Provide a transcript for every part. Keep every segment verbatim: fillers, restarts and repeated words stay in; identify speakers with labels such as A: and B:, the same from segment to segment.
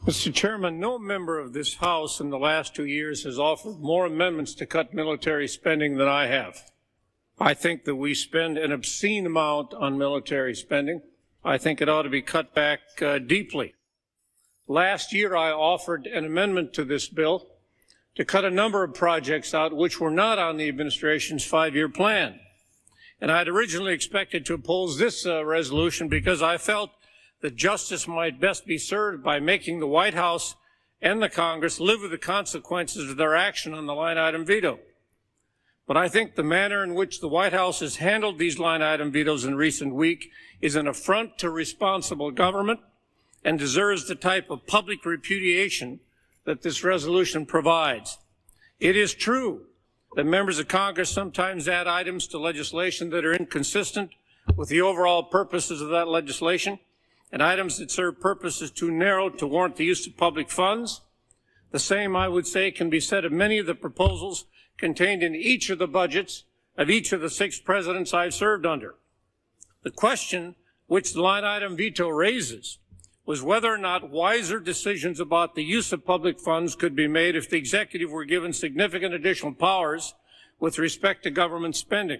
A: Mister Chairman, no member of this House in the last two years has offered more amendments to cut military spending than I have. I think that we spend an obscene amount on military spending. I think it ought to be cut back uh, deeply. Last year, I offered an amendment to this bill to cut a number of projects out which were not on the administration's five-year plan. And I'd originally expected to oppose this uh, resolution because I felt that justice might best be served by making the White House and the Congress live with the consequences of their action on the line item veto. But I think the manner in which the White House has handled these line item vetoes in recent weeks is an affront to responsible government and deserves the type of public repudiation that this resolution provides. It is true that members of Congress sometimes add items to legislation that are inconsistent with the overall purposes of that legislation, and items that serve purposes too narrow to warrant the use of public funds. The same, I would say, can be said of many of the proposals contained in each of the budgets of each of the six presidents I've served under. The question which the line item veto raises was whether or not wiser decisions about the use of public funds could be made if the executive were given significant additional powers with respect to government spending.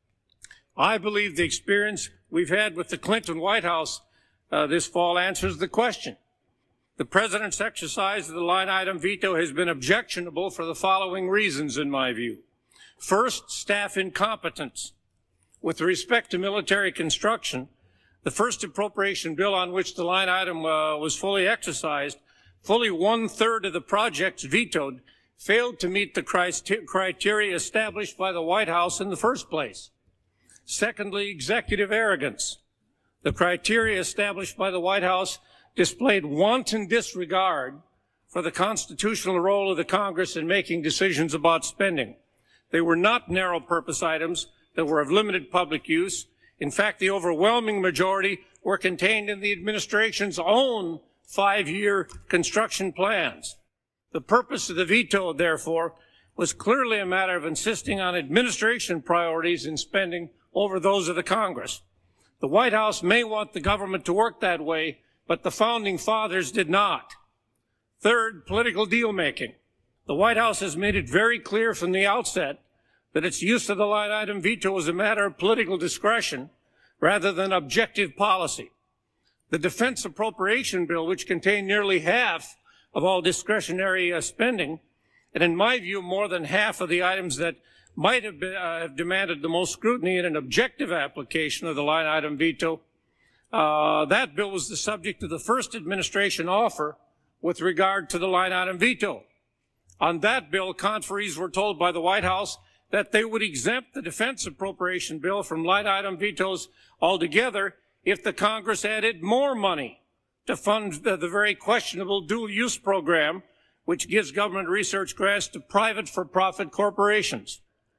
A: I believe the experience we've had with the Clinton White House Uh, this fall answers the question. The President's exercise of the line item veto has been objectionable for the following reasons, in my view. First, staff incompetence. With respect to military construction, the first appropriation bill on which the line item uh, was fully exercised, fully one-third of the projects vetoed failed to meet the criteria established by the White House in the first place. Secondly, executive arrogance. The criteria established by the White House displayed wanton disregard for the constitutional role of the Congress in making decisions about spending. They were not narrow-purpose items that were of limited public use. In fact, the overwhelming majority were contained in the administration's own five-year construction plans. The purpose of the veto, therefore, was clearly a matter of insisting on administration priorities in spending over those of the Congress. The White House may want the government to work that way, but the Founding Fathers did not. Third, political deal-making. The White House has made it very clear from the outset that its use of the line item veto was a matter of political discretion rather than objective policy. The defense appropriation bill, which contained nearly half of all discretionary uh, spending, and in my view, more than half of the items that might have, been, uh, have demanded the most scrutiny in an objective application of the line item veto. Uh, that bill was the subject of the first administration offer with regard to the line item veto. On that bill, conferees were told by the White House that they would exempt the defense appropriation bill from line item vetoes altogether if the Congress added more money to fund the, the very questionable dual-use program, which gives government research grants to private for-profit corporations.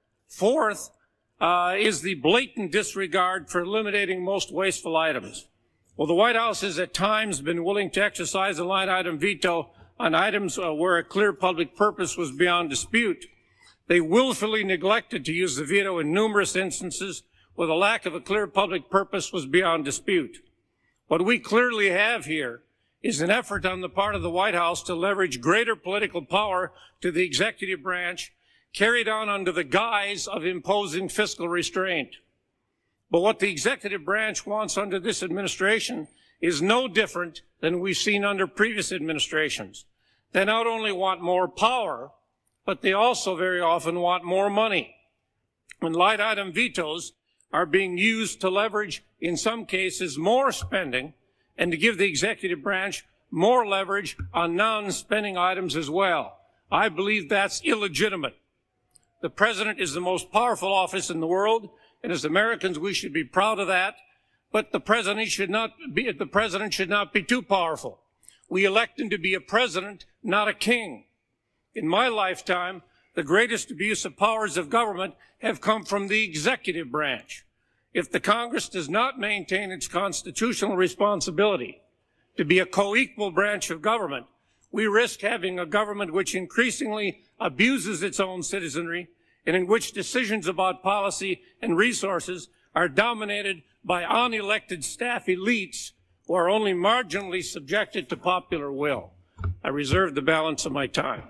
A: Fourth uh, is the blatant disregard for eliminating most wasteful items. Well, the White House has at times been willing to exercise a line item veto on items uh, where a clear public purpose was beyond dispute. They willfully neglected to use the veto in numerous instances where the lack of a clear public purpose was beyond dispute. What we clearly have here is an effort on the part of the White House to leverage greater political power to the executive branch, carried on under the guise of imposing fiscal restraint. But what the executive branch wants under this administration is no different than we've seen under previous administrations. They not only want more power, but they also very often want more money. When line item vetoes are being used to leverage, in some cases, more spending and to give the executive branch more leverage on non-spending items as well. I believe that's illegitimate. The President is the most powerful office in the world, and as Americans we should be proud of that, but the President should not be, the President should not be too powerful. We elect him to be a president, not a king. In my lifetime, the greatest abuse of powers of government have come from the executive branch. If the Congress does not maintain its constitutional responsibility to be a co-equal branch of government, we risk having a government which increasingly abuses its own citizenry and in which decisions about policy and resources are dominated by unelected staff elites who are only marginally subjected to popular will. I reserve the balance of my time.